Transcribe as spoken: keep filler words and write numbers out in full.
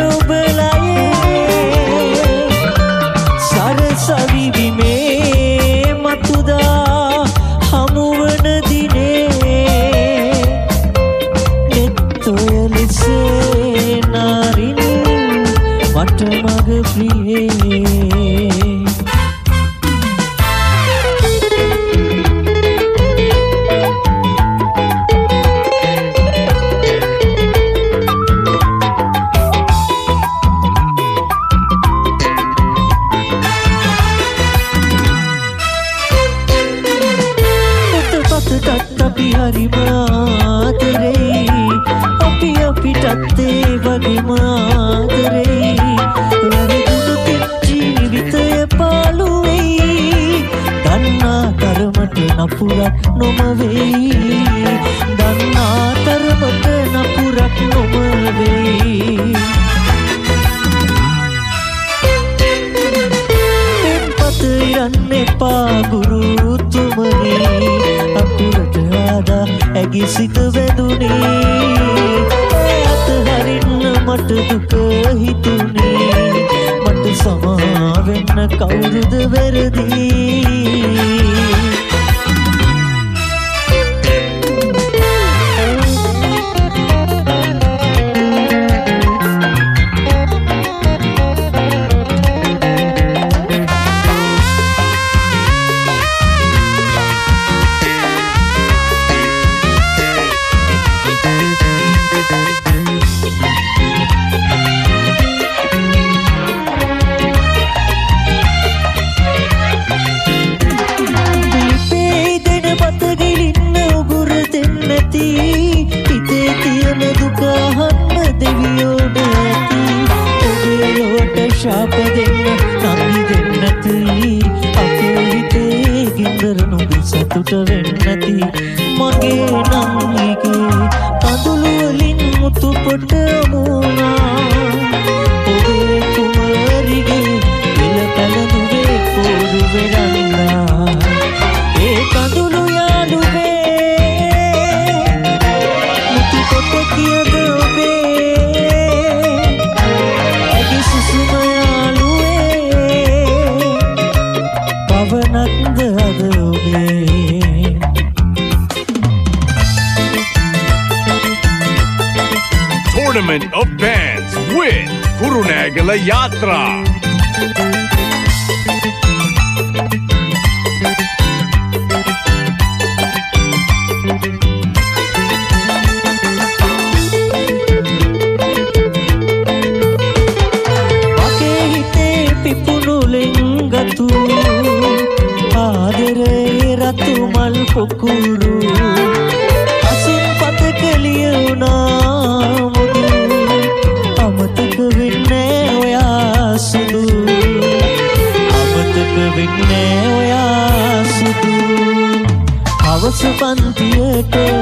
ඔබලයේ සරසවිවි මේ මතුදා හමුවන දිනේ නෙත්තොය ලෙස නාරින් මට මග ප්‍රියේ हरि मातरे अपि අපිටත් ඒ වගේ මාතරේ වැරදුණු තෙත් ජීවිතය පාළු වෙයි දන්නා තරමට නපුරක් නොම වෙයි දන්නා තරමට නපුරක් නොම වෙයි පෙම්පත යන්න එපා ගුරුතුමනි අකුරට ආදා ඇගේ සිත වැදුනේ අතහරින්න මට දුක හිතුනේ මට සමා වෙන්න කවුරුද වැරදි ශාප දෙන්න නම්බි දෙන්නති අපේ හිතේ ගින්දර නොබි සතුට වෙන්නති මගේ නංගිගේ කඳුළු වලින් මුතු පොට මුණා ඔබේ කුමරිගේ පිළ පැලඳුවේ පොඩු වෙරන්නා ඒ කඳුළු යාළුවේ මුතු පොට කියද ඔබේ ඇගේ සුසුම Tournament of Bands with Kurunegala Yatra. Ake hite pipunu lengatu adere ratu mal pokuru asin patakaliuna අමතක වෙන්නේ ඔයා සුදු අමතක වෙන්නේ ඔයා සුදු අවස පන්තියට